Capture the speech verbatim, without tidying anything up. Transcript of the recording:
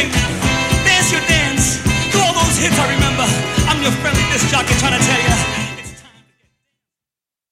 sing. Dance your dance. Do all those hits I remember. I'm your friendly disc jockey trying to tell you.